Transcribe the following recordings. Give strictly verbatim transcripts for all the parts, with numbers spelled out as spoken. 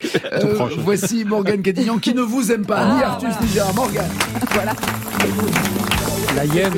Euh, voici Morgane Cadignan qui ne vous aime pas, ah, ni Artus voilà. ni Gérard. Morgane. Voilà. La hyène.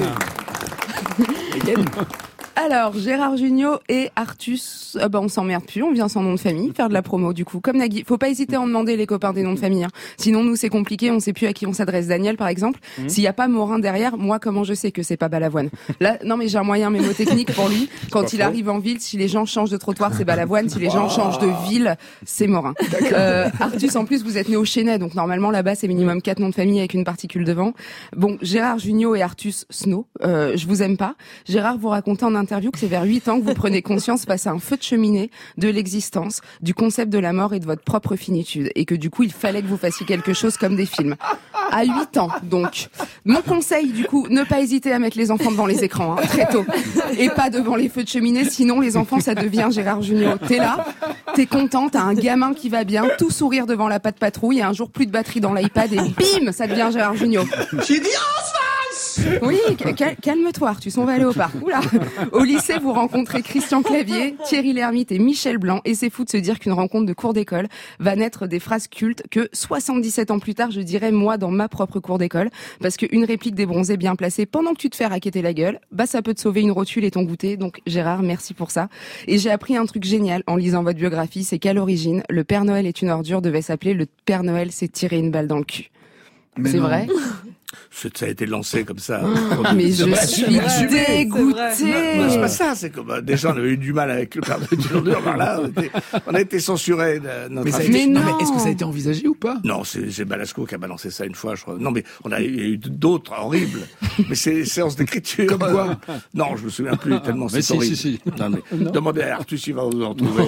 La hyène. Alors, Gérard Jugnot et Artus, euh, bah, on s'emmerde plus, on vient sans nom de famille, faire de la promo du coup. Comme Nagui, faut pas hésiter à en demander les copains des noms de famille. Hein. Sinon, nous, c'est compliqué, on sait plus à qui on s'adresse. Daniel, par exemple, mmh. s'il y a pas Morin derrière, moi, comment je sais que c'est pas Balavoine? Là, non mais j'ai un moyen mémotechnique pour lui. Quand il faux. arrive en ville, si les gens changent de trottoir, c'est Balavoine. Si les gens oh. changent de ville, c'est Morin. Euh, Artus, en plus, vous êtes né au Chesnay, donc normalement, là-bas, c'est minimum quatre noms de famille avec une particule devant. Bon, Gérard Jugnot et Artus Snow, euh, je vous aime pas. Gérard vous racontait en interview que c'est vers huit ans que vous prenez conscience face à un feu de cheminée de l'existence, du concept de la mort et de votre propre finitude. Et que du coup, il fallait que vous fassiez quelque chose comme des films. À huit ans, donc. Mon conseil, du coup, ne pas hésiter à mettre les enfants devant les écrans, hein, très tôt. Et pas devant les feux de cheminée, sinon les enfants, ça devient Gérard Jugnot. T'es là, t'es content, t'as un gamin qui va bien, tout sourire devant la patte patrouille, et un jour plus de batterie dans l'iPad, et bim, ça devient Gérard Jugnot. J'ai dit en face. Oui, cal- calme-toi, Artus, on va aller au parc. Oula. Au lycée, vous rencontrez Christian Clavier, Thierry Lhermitte et Michel Blanc, et c'est fou de se dire qu'une rencontre de cours d'école va naître des phrases cultes que soixante-dix-sept ans plus tard, je dirais moi dans ma propre cour d'école, parce qu'une réplique des bronzés bien placée pendant que tu te fais raqueter la gueule, bah ça peut te sauver une rotule et ton goûter. Donc Gérard, merci pour ça. Et j'ai appris un truc génial en lisant votre biographie, c'est qu'à l'origine, le Père Noël est une ordure devait s'appeler le Père Noël s'est tiré une balle dans le cul. Mais c'est non. vrai? Ça a été lancé comme ça. Oh, mais je suis dégoûtée. C'est, c'est pas ça, c'est comme déjà on avait eu du mal avec le Père Noël. Là, on, était, on a été censuré. Mais, ça a été, mais, non. non, mais est-ce que ça a été envisagé ou pas? Non, c'est, c'est Balasco qui a balancé ça une fois, je crois. Non, mais on a eu, il y a eu d'autres horribles. Mais c'est des séances d'écriture. Comme quoi? Non, je me souviens plus tellement. Mais c'est si, horrible. si, si. Non, mais non. Demandez à Artus, il va vous en trouver.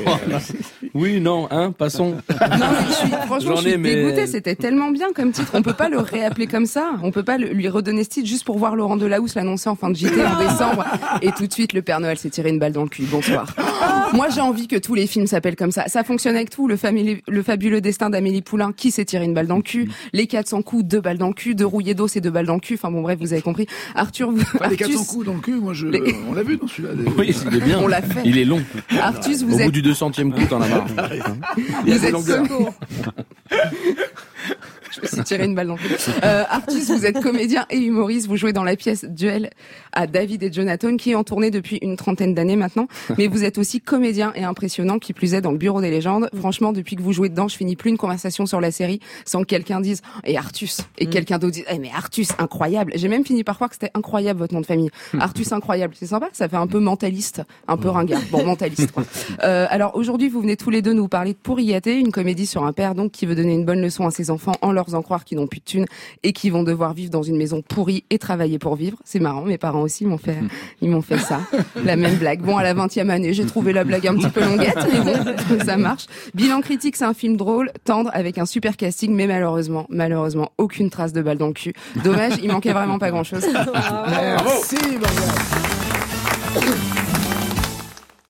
Oui, non, hein, passons. Non, mais je suis, franchement, J'en je suis ai, mais... dégoûtée. C'était tellement bien comme titre. On peut pas le réappeler comme ça. On peut pas le, lui redonner ce titre juste pour voir Laurent Delahousse l'annoncer en fin de J T en décembre. Et tout de suite, le Père Noël s'est tiré une balle dans le cul. Bonsoir. Moi, j'ai envie que tous les films s'appellent comme ça. Ça fonctionne avec tout. Le, famili- le fabuleux destin d'Amélie Poulain, qui s'est tiré une balle dans le cul. Les quatre cents coups, deux balles dans le cul. Deux rouillés d'eau, c'est deux balles dans le cul. Enfin bon, bref, vous avez compris. Arthur, vous... Enfin, les quatre cents coups dans le cul, moi, je... Les... on l'a vu dans celui-là. Des... Oui, il est bien. On l'a fait. Il est long. Artus, vous Au êtes... bout du deux centième coup, t'en as marre. Vous êtes secours. Je me suis tiré une balle dans le cul. Euh, Artus, vous êtes comédien et humoriste. Vous jouez dans la pièce Duel à David et Jonathan, qui est en tournée depuis une trentaine d'années maintenant. Mais vous êtes aussi comédien et impressionnant, qui plus est dans le Bureau des légendes. Franchement, depuis que vous jouez dedans, je finis plus une conversation sur la série sans que quelqu'un dise « Et Artus !» et mm. quelqu'un d'autre dise hey, « mais Artus, incroyable !» J'ai même fini par croire que c'était incroyable votre nom de famille. Artus, incroyable. C'est sympa, ça fait un peu mentaliste, un peu ringard. Bon, mentaliste, quoi. Euh, alors aujourd'hui, vous venez tous les deux nous parler de Pourriaté, une comédie sur un père donc qui veut donner une bonne leçon à ses enfants en leur faisant croire qu'ils n'ont plus de thunes et qu'ils vont devoir vivre dans une maison pourrie et travailler pour vivre. C'est marrant, mes parents aussi m'ont fait, ils m'ont fait ça. La même blague. Bon, à la vingtième année, j'ai trouvé la blague un petit peu longuette, mais bon, ça marche. Bilan critique, c'est un film drôle, tendre, avec un super casting, mais malheureusement, malheureusement, aucune trace de balle dans le cul. Dommage, il manquait vraiment pas grand chose. Merci, Morgane.